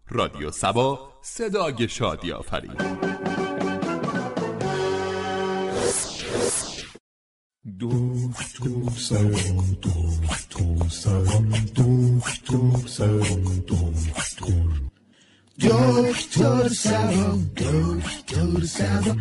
رادیو سبا، صدای شادی آفرین. دکتر سلام، دکتر سلام، دکتر سلام، دکتر سلام، دکتر سلام،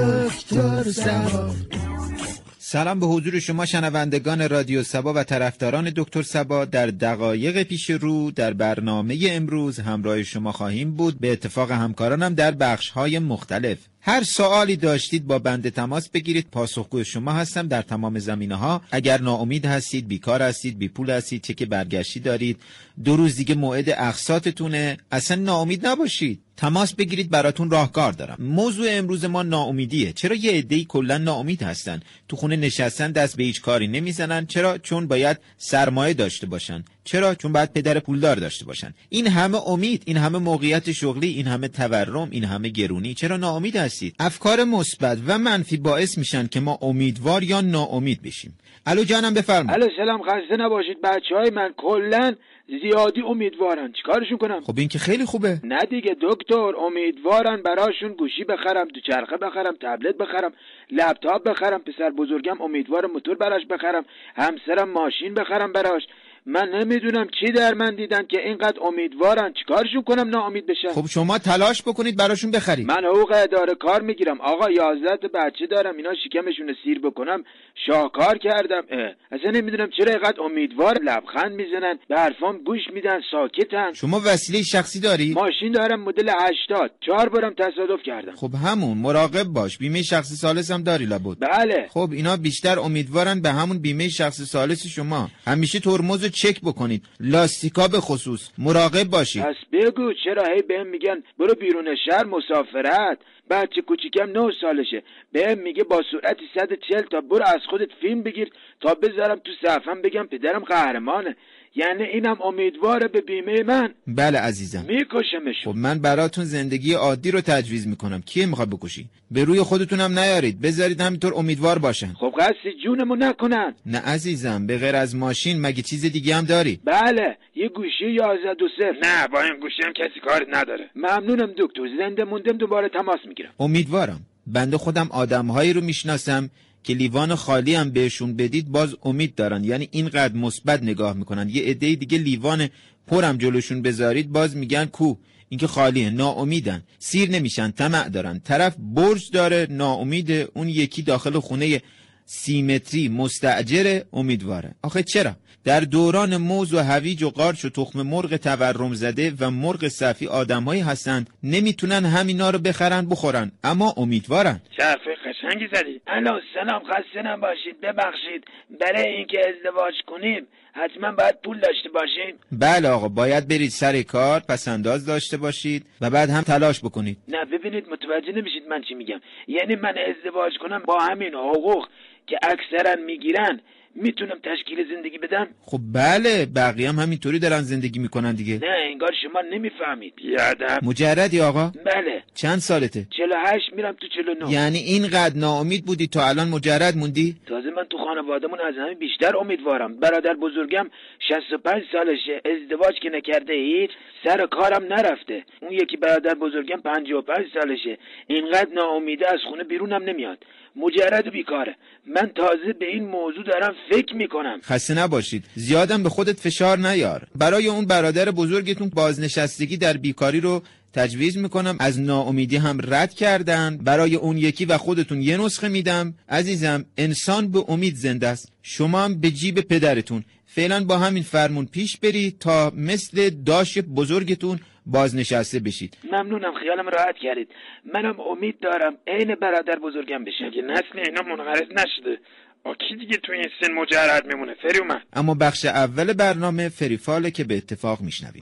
دکتر سلام. سلام به حضور شما شنوندگان رادیو سبا و طرفداران دکتر سبا. در دقایق پیش رو در برنامه امروز همراه شما خواهیم بود، به اتفاق همکارانم در بخش‌های مختلف. هر سوالی داشتید با بنده تماس بگیرید، پاسخگوی شما هستم در تمام زمینه‌ها. اگر ناامید هستید، بیکار هستید، بی پول هستید، چک برگشتی دارید، 2 روز دیگه موعد اقساطتونه، اصلا ناامید نباشید، تماس بگیرید، براتون راهکار دارم. موضوع امروز ما ناامیدیه. چرا یه عده‌ای کلا ناامید هستن؟ تو خونه نشستن، دست به هیچ کاری نمیزنن. چرا؟ چون باید سرمایه داشته باشن. چرا؟ چون باید پدر پولدار داشته باشن. این همه امید، این همه موقعیت شغلی، این همه تورم، این همه گرونی، چرا ناامید هستید؟ افکار مثبت و منفی باعث میشن که ما امیدوار یا ناامید بشیم. الو جانم بفرمایید. الو سلام، خسته نباشید. بچهای من کلا زیادی امیدوارن، چیکارشون کنم؟ خب این که خیلی خوبه. نه دیگه دکتر، امیدوارن براشون گوشی بخرم، دوچرخه بخرم، تبلت بخرم، لپتاپ بخرم. پسر بزرگم امیدوار موتور براش بخرم، همسرم ماشین بخرم براش. من نمیدونم چی در من دیدن که اینقدر امیدوارن، چیکارشون کنم ناامید بشن؟ خب شما تلاش بکنید براشون بخرید. من حقوق اداره کار میگیرم آقا، 11 تا بچه دارم، اینا شکمشون سیر بکنم شاهکار کردم. اصلا نمیدونم چرا اینقدر امیدوار، لبخند میزنن، به حرفام گوش میدن، ساکتن. شما وسیله شخصی داری؟ ماشین دارم مدل 80، 4 بارم تصادف کردم. خب همون، مراقب باش. بیمه شخصی ثالث هم داری لابد؟ بله. خب اینا بیشتر امیدوارن به همون بیمه شخصی ثالث شما. همیشه ترمزو چک بکنید، لاستیکا به خصوص مراقب باشید. پس بگو چرا هی بهم میگن برو بیرون شهر مسافرت؟ بچه کوچیکم 9 سالشه، بهم میگه با سرعت 140 تا برو از خودت فیلم بگیر تا بذارم تو صفم بگم پدرم قهرمانه. یعنی اینم امیدواره به بیمه من؟ بله عزیزم، میکشمشون. خب من براتون زندگی عادی رو تجویز میکنم. کیه میخواد بکشی؟ به روی خودتونم نیارید، بذارید همینطور امیدوار باشن. خب قصد جونمو نکنن. نه عزیزم، به غیر از ماشین مگه چیز دیگه هم داری؟ بله، یه گوشی 11 نه با این گوشی هم کسی کاری نداره. ممنونم دکتر، زنده موندم دوباره تماس میگیرم. امیدوارم. بنده خودم آدمهایی رو میشناسم که لیوان خالی هم بهشون بدید باز امید دارن، یعنی اینقدر مثبت نگاه میکنن. یه عده دیگه لیوان پرم جلوشون بذارید باز میگن کو، این که خالیه، ناامیدن، سیر نمیشن، طمع دارن. طرف برج داره، ناامید، اون یکی داخل خونه 30 متری مستاجر امیدواره. آخه چرا؟ در دوران موز و هویج و قارچ و تخم مرغ تورم زده و مرغ صفی آدمایی هستند نمیتونن همینا رو بخرن بخورن، اما امیدوارن. حرف قشنگی زدی. الو سلام، خسته نباشید، ببخشید برای اینکه ازدواج کنیم حتما باید پول داشته باشیم؟ بله آقا، باید برید سر کار، پس انداز داشته باشید و بعد هم تلاش بکنید. نه ببینید، متوجه نمیشید من چی میگم. یعنی من ازدواج کنم با همین حقوق که اکثرا میگیرن میتونم تشکیل زندگی بدم؟ خب بله، بقیه هم همینطوری دارن زندگی میکنن دیگه. نه انگار شما نمیفهمید. بیادب. مجردی آقا؟ بله. چند سالته؟ 48، میرم تو 49. یعنی اینقدر ناامید بودی تا الان مجرد موندی؟ تازه من تو خانوادمون از همه بیشتر امیدوارم. برادر بزرگم 65 سالشه، ازدواج که نکرده، هیچ سر کارم نرفته. اون یکی برادر بزرگم 55 سالشه، اینقدر ناامیده از خونه بیرونم نمیاد، مجرد و بیکاره. من تازه به این موضوع دارم فکر میکنم. خسته نباشید، زیادم به خودت فشار نیار. برای اون برادر بزرگتون بازنشستگی در بیکاری رو تجویز میکنم، از ناامیدی هم رد کردن. برای اون یکی و خودتون یه نسخه میدم. عزیزم، انسان به امید زنده است. شما هم به جیب پدرتون فعلا با همین فرمون پیش برید تا مثل داش بزرگتون بازنشسته بشید. ممنونم، خیالم راحت کردید. منم امید دارم عین برادر بزرگم بشم که نسل اینا منقرض نشده. کی دیگه تو این سن مجرد میمونه؟ فری اومد. اما بخش اول برنامه فریفاله که به اتفاق میشنویم.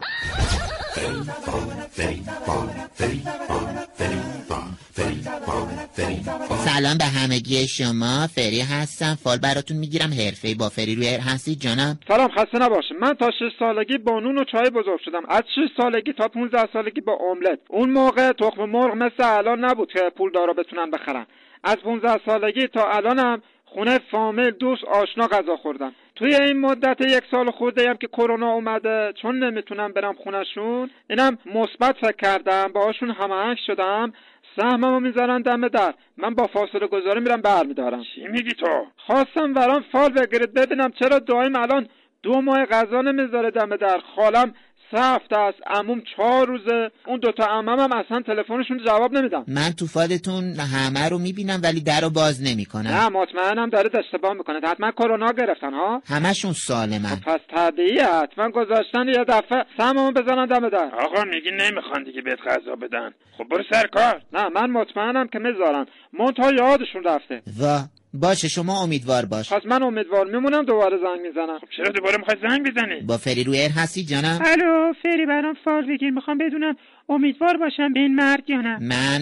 سلام به همگی شما، فری هستم. فال براتون میگیرم حرفه‌ای. با فری روی هستید جانم؟ سلام، خسته نباشه. من تا 6 سالگی با نون و چای بزرگ شدم. از 6 سالگی تا 15 سالگی با املت. اون موقع تخم مرغ مثل الان نبود که پولدارا بتونن بخرن. از 15 سالگی تا الانم خونه فامیل، دوست، آشنا غذا خوردم. توی این مدت 1 سال خورده هم که کرونا اومده، چون نمیتونم برم خونشون، اینم مثبت فکر کردم، باهاشون هماهنگ شدم، سهممو میذارن دم در، من با فاصله گذاری میرم برمیدارم. چی میگی تو؟ خواستم برام فال بگیرید ببینم چرا دائم الان 2 ماه غذا نمیذاره دم در. خالم 3 هفته است، عموم 4 روزه، اون 2 تا عمم اصلا تلفنشون جواب نمیدن. من تو فالتون همه رو میبینم ولی درو باز نمیکنم. نه مطمئنم داره اشتباه میکنه، حتما کرونا گرفتن ها. همشون سالمن. پس طبیعیه، حتما گذاشتن یه دفعه سهممو بزنن دم در. آقا میگی نمیخوان دیگه بهت غذا بدن، خب برو سر کار. نه من مطمئنم که میذارن، منتها یادشون رفته. باشه شما امیدوار باش. پس من امیدوار میمونم، دوباره زنگ میزنم. خب چرا دوباره میخوای زنگ بزنی؟ با فری روی ایر هستی جانم؟ الو فری، برام فال بگیر، میخوام بدونم امیدوار باشم به این مرد یا نه. من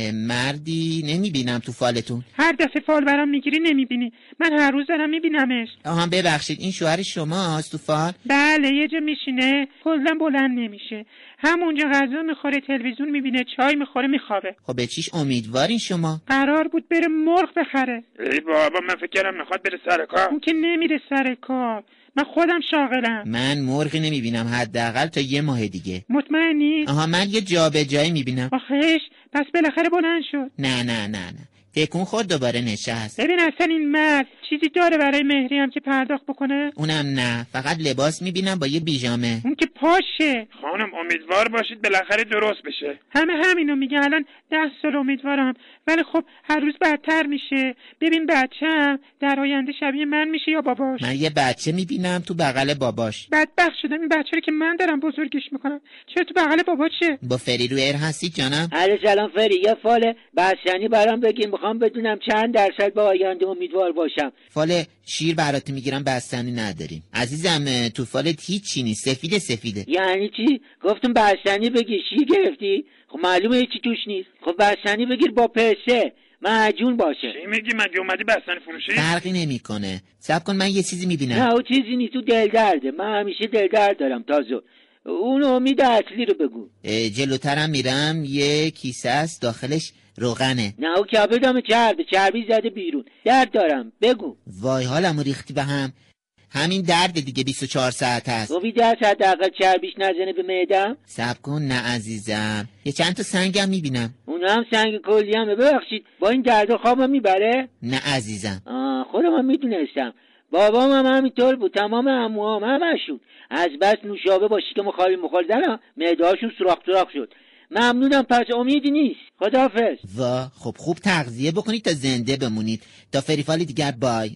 مردی نمیبینم تو فالتون. هر دفعه فال برام میگیری نمیبینی، من هر روز دارم میبینمش. آها ببخشید، این شوهر شماست تو فال؟ بله، یه جا میشینه کلا بلند نمیشه، همونجا غذا میخوره، تلویزیون میبینه، چای میخوره، میخوابه. خب به چیش امیدوارین شما؟ قرار بود بره مرغ بخره. ای بابا من فکر کردم میخواد بره سر کار. اون که نمیره سر کار، من خودم شاغلم. من مرغی نمیبینم حداقل تا 1 ماه دیگه. مطمئنی؟ آها من یه جابجایی میبینم. آخیش پس بالاخره بلند شد. نه تکون خود دوباره نشست. ببین اصلا این مرد چیزی داره برای مهری هم که پرداخت بکنه؟ اونم نه، فقط لباس میبینم با یه بیژامه. اون که پاشه. خانم امیدوار باشید بالاخره درست بشه. همه همینو میگه، الان 10 سال امیدوارم، ولی خب هر روز بدتر میشه. ببین بچه‌م در آینده شبیه من میشه یا باباش. من یه بچه میبینم تو بغل باباش. بدبخت شدم، این بچه رو که من دارم بزرگش میکنم، چرا تو بغل باباشه؟ با فری روی ایر هستی جانم؟ علی سلام فری، یه فال بستنی برام بگیر، میخوام بدونم چند درصد به آینده امیدوار باشم. فال شیر برات میگیرم، بستنی نداریم عزیزم. تو فالت هیچی نیست، سفیده. یعنی چی؟ گفتم بستنی بگیر، شیر گرفتی؟ خب معلومه هیچی توش نیست. خب بستنی بگیر با پسه معجون باشه. چی میگی؟ مگه اومدی بستنی فروشی؟ فرقی نمیکنه. صبر کن من یه چیزی میبینم. نه او چیزی نیست، تو دل درده، من همیشه دل درد دارم. تازه اون امید اصلی رو بگو. جلوترم میرم، یه کیسه است داخلش روغنه. نه او کبدم چربی زده بیرون، درد دارم بگو. وای حالمو ریختی به هم. همین درد دیگه 24 ساعت هست. خب 10 حداقل چربیش نزنه به معدم. صبر کن نه عزیزم، یه چند تا سنگم میبینم. اون هم سنگ کلی همه. ببخشید با این درد خوابم میبره؟ نه عزیزم. خودم هم میدونستم، بابام هم همینطور بود، تمام عموام همشون از بس نوشابه با شکم خالی می‌خوردن معده‌هاشون سوراخ شد. ممنونم، پس امیدی نیست. خداحافظ. خب خوب تغذیه بکنید تا زنده بمونید. تا فریفال دیگر بای.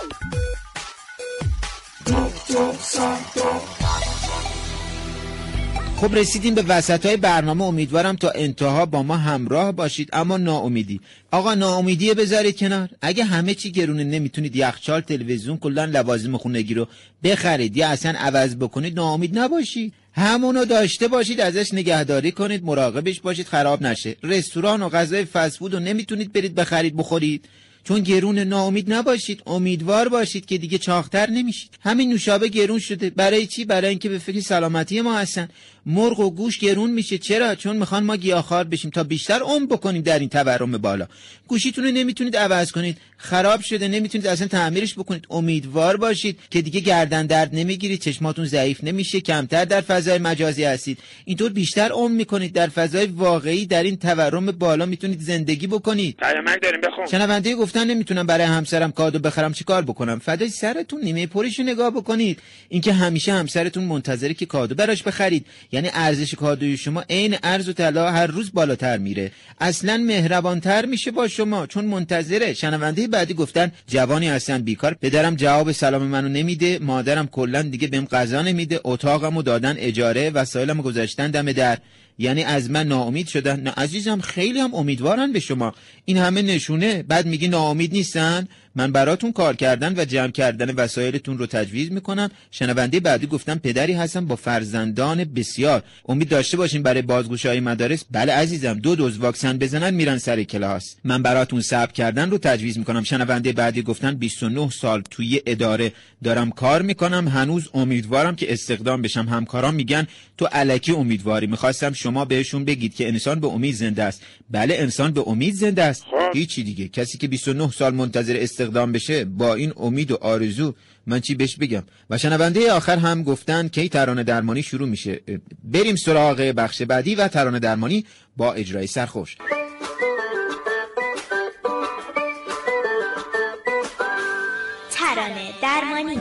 خب رسیدیم به وسطای برنامه، امیدوارم تا انتها با ما همراه باشید. اما ناامیدی، آقا ناامیدی بذارید کنار. اگه همه چی گرونه نمیتونید یخچال، تلویزیون، کلا لوازم خونگی رو بخرید یا اصلا عوض بکنید، ناامید نباشید. همونو داشته باشید، ازش نگهداری کنید، مراقبش باشید خراب نشه. رستوران و غذای فست فود رو نمیتونید برید بخرید بخورید چون گرون. ناامید نباشید، امیدوار باشید که دیگه چاقتر نمیشید. همین نوشابه گرون شده، برای چی؟ برای اینکه به فکر سلامتی ما هستن. مرغ و گوش گرون میشه، چرا؟ چون میخوان ما گیاهخوار بشیم تا بیشتر عمر بکنیم در این تورم بالا. گوشیتون رو نمیتونید عوض کنید، خراب شده، نمیتونید اصلا تعمیرش بکنید. امیدوار باشید که دیگه گردن درد نمیگیرید، چشماتون ضعیف نمیشه، کمتر در فضای مجازی هستید، اینطور بیشتر عمر میکنید. در فضای واقعی در این تورم بالا میتونید زندگی بکنید. پیامک داریم بخون. شنونده گفتن نمیتونم برای همسرم کادو بخرم، چیکار بکنم؟ فدای سرتون، نیمه پرشو نگاه بکنید. اینکه همیشه همسرتون منتظره که کادو براش بخرید، یعنی ارزش کادوی شما عین ارز و طلا هر روز بالاتر میره. اصلا مهربانتر میشه با شما چون منتظره. شنونده بعدی گفتن جوانی هستن بیکار، پدرم جواب سلام منو نمیده، مادرم کلا دیگه بهم غذا نمیده، اتاقمو دادن اجاره، وسایلمو گذاشتن دم در. یعنی از من ناامید شدن؟ نه عزیزم، خیلی هم امیدوارن به شما. این همه نشونه، بعد میگی ناامید نیستن؟ من براتون کار کردن و جمع کردن وسایلتون رو تجویز میکنم. شنونده بعدی گفتم پدری هستم با فرزندان بسیار، امید داشته باشین برای بازگشایی مدارس. بله عزیزم، 2 دوز واکسن بزنن میرن سر کلاس. من براتون ثبت کردن رو تجویز میکنم. شنونده بعدی گفتن 29 سال توی اداره دارم کار میکنم، هنوز امیدوارم که استخدام بشم. همکارام میگن تو الکی امیدواری، میخواستم شما بهشون بگید که انسان به امید زنده است. بله انسان به امید زنده است. هیچی دیگه. کسی که 29 سال منتظر استخدام بشه با این امید و آرزو، من چی بهش بگم؟ و شنونده آخر هم گفتن کی ترانه درمانی شروع میشه. بریم سراغ بخش بعدی و ترانه درمانی با اجرای سرخوش. ترانه درمانی.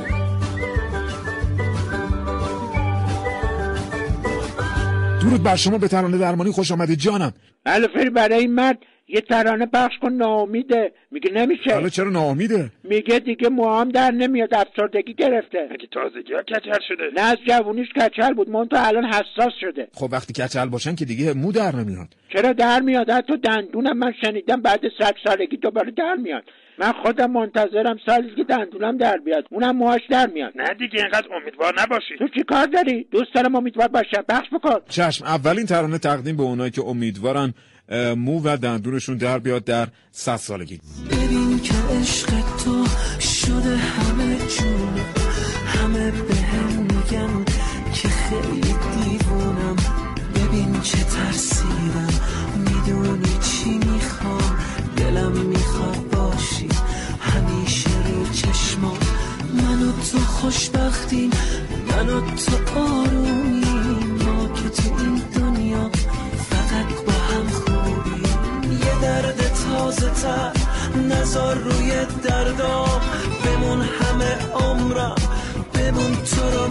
درود بر شما، به ترانه درمانی خوش آمدید جانم. الفری برای این مرد یه ترانه پخش کن، ناامیده. میگه نمیشه. حالا چرا ناامیده؟ میگه دیگه موهام در نمیاد، افسردگی گرفته. مگه تازگی ها کچل شده؟ نه از جوونیش کچل بود، من تو الان حساس شده. خب وقتی کچل باشن که دیگه مو در نمیاد. چرا در میاد؟ حتی دندونم من شنیدم بعد 100 سالگی دوباره در میاد. من خودم منتظرم سالی که دندونم در بیاد، اونم موهاش در میاد. نه دیگه اینقدر امیدوار نباشی. تو چی کار داری؟ دوست دارم امیدوار باشم، پخش بکن. چشم. اولین ترانه تقدیم به اونایی که امیدوارن مو و دندونشون در بیاد در 100 سالگی. ببین که عشق تو شده همه جون، همه بهم میگن که خیلی دیوونم. ببین چه ترسیدم، میدونی چی میخوام، دلم میخواد باشی همیشه رو چشمام. من و تو خوشبختیم، من و تو آرومیم، ما که تو این دنیا فقط با هم خوبیم. یه درد تازه تر نزار روی دردام، بمون همه عمرم، بمون تو رو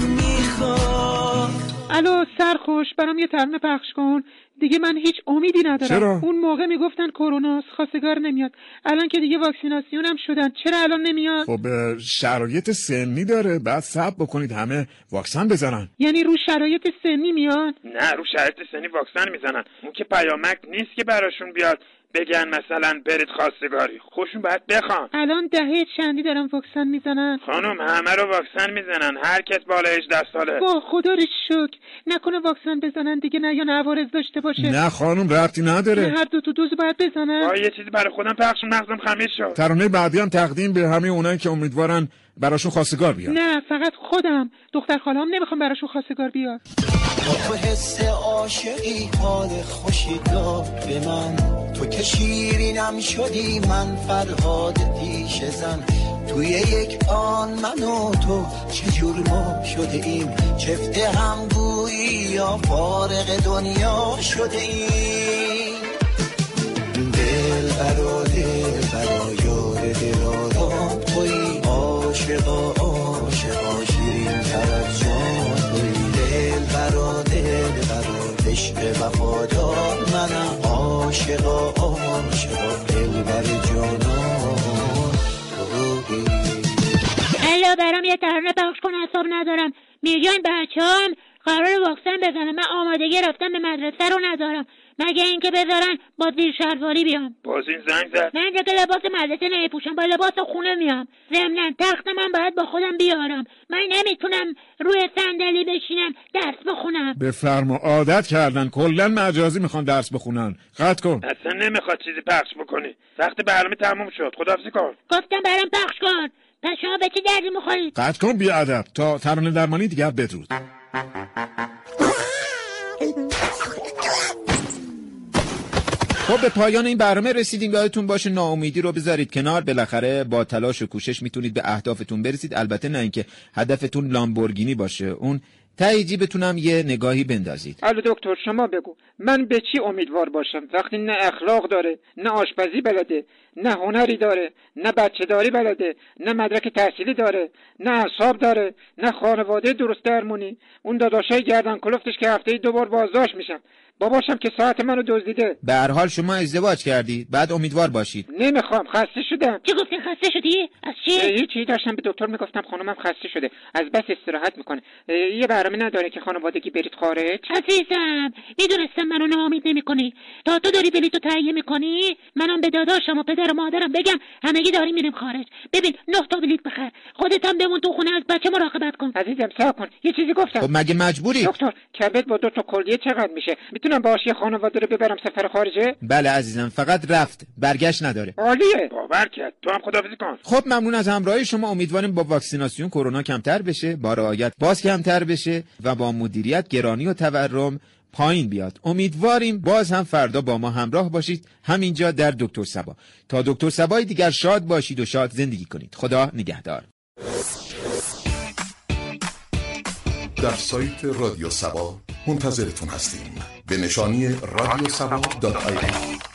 میخوام. الو سرخوش، برام یه ترانه پخش کن دیگه. من هیچ امیدی ندارم. چرا؟ اون موقع میگفتن کروناست، خواستگار نمیاد. الان که دیگه واکسیناسیون هم شدن، چرا الان نمیاد؟ خب شرایط سنی داره، بعد صبر بکنید همه واکسن بزنن. یعنی رو شرایط سنی میاد؟ نه رو شرایط سنی واکسن میزنن. اون که پیامک نیست که براشون بیاد بگن مثلا برید خواستگاری، خوشون باید بخوان. الان دهه چندی دارن واکسن میزنن؟ خانم همه رو واکسن میزنن، هر کس بالای 18 ساله. با خدا رو شکر. نکنه واکسن بزنن دیگه نه یا عوارض داشته باشه. نه خانم ربطی نداره. هر دو دوز باید بزنن. یه چیزی برای خودم پخش، مغزم خمیز شد. ترانه بعدی هم تقدیم به همه اونایی که امیدوارن براشون خواستگار بیاد. نه فقط خودم، دختر خالام نمیخوام براشون خواستگار بیاد. تو حس عاشقی، حال خوشی داد به من، تو که شیرینم شدی، من فرهاد پیش زن. توی یک آن من و تو چجور ما شده ایم، چفت هم گویی یا فارغ دنیا شده ایم. دل برا یار دلارام توی، عاشقا عاشقا شیرین تر از جان توی. دل برا عشق وفادار منم، عاشقا عاشقا دل بر جانان توی. الا برام یه ترانه پخش کن، حساب ندارم. میگن بچه‌ام قرار واکسن بزنه، من آمادگی رفتن به مدرسه رو ندارم، مگه اینکه بذارن با زیر شلواری بیام. باز این زنگ زد. من دیگه لباس مدرسه نمیپوشم، با لباس خونه میام. ضمناً تخت من باید با خودم بیارم، من نمیتونم روی صندلی بشینم درس بخونم. بفرما، عادت کردن کلا مجازی میخوان درس بخونن. قطع کن. اصلا نمیخواد چیزی پخش بکنی، وقت برنامه تموم شد، خداحافظی کن. گفتم برام پخش کن. پس شما به چه دردی میخورید؟ قطع کن بی ادب. تا ترانه درمانی دیگر بدرود. خب به پایان این برنامه رسیدیم. یادتون باشه ناامیدی رو بذارید کنار، بالاخره با تلاش و کوشش میتونید به اهدافتون برسید. البته نه اینکه هدفتون لامبورگینی باشه، اون ته جیبتونم یه نگاهی بندازید. الو دکتر شما بگو من به چی امیدوار باشم وقتی نه اخلاق داره، نه آشپزی بلده، نه هنری داره، نه بچه داری بلده، نه مدرک تحصیلی داره، نه اعصاب داره، نه خانواده درست درمونی. اون داداشای گردن کلفتش که هفته‌ای 2 بار بازداشت میشن. باباشم که ساعت منو دزدیده. به هر حال شما ازدواج کردید، بعد امیدوار باشید. نمیخوام، خسته شدم. چی گفتی خسته شدی؟ از چی؟ هیچی، داشتم به دکتر میگفتم خانمم خسته شده، از بس استراحت میکنه. یه برنامه نداره که خانوادگی برید خارج؟ عزیزم میدونستم منو ناامید نمیکنی، تا تو داری بلیطو تهیه میکنی منم به داداشم و پدر و مادرم بگم همگی داریم میریم خارج. ببین 9 تا بلیط بخر، خودت هم بمون تو خونه، از بچه مراقبت کن. عزیزم صبر کن، یه چیزی گفتم. خب مگه مجبوری؟ دکتر کبد با 2 تا کلیه چقدر میشه؟ میتونم باهاش یه خانواده رو ببرم سفر خارجه؟ بله عزیزم، فقط رفت، برگشت نداره. عالیه. باور کرد. تو هم خداحافظی کن. خب ممنون از همراهی شما. امیدواریم با واکسیناسیون کرونا کمتر بشه، با رعایت باز کمتر بشه و با مدیریت گرانی و تورم پایین بیاد. امیدواریم باز هم فردا با ما همراه باشید همینجا در دکتر سبا. تا دکتر سبای دیگر شاد باشید و شاد زندگی کنید. خدا نگهدار. در سایت رادیو سبا منتظرتون هستیم به نشانی radiosaba.ir.